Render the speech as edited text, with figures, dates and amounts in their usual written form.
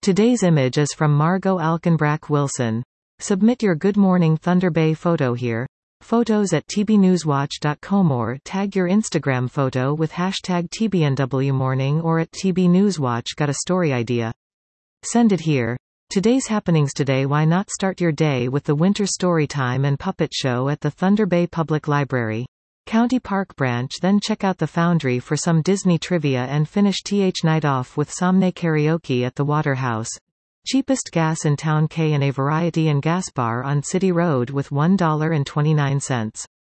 Today's image is from Margot Alkenbrack Wilson. Submit your Good Morning Thunder Bay photo here. Photos at tbnewswatch.com or tag your Instagram photo with hashtag TBNWMorning or at TBNewsWatch. Got a story idea? Send it here. Today's happenings today. Why not start your day with the Winter Storytime and Puppet Show at the Thunder Bay Public Library, County Park Branch. Then check out the Foundry for some Disney trivia and finish night off with Somne Karaoke at the Waterhouse. Cheapest gas in town. K&A Variety and Gas Bar on City Road with $1.29.